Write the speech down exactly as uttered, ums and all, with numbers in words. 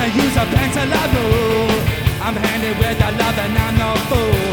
wanna use a pencil of rule. I'm handy with a love and I'm no fool.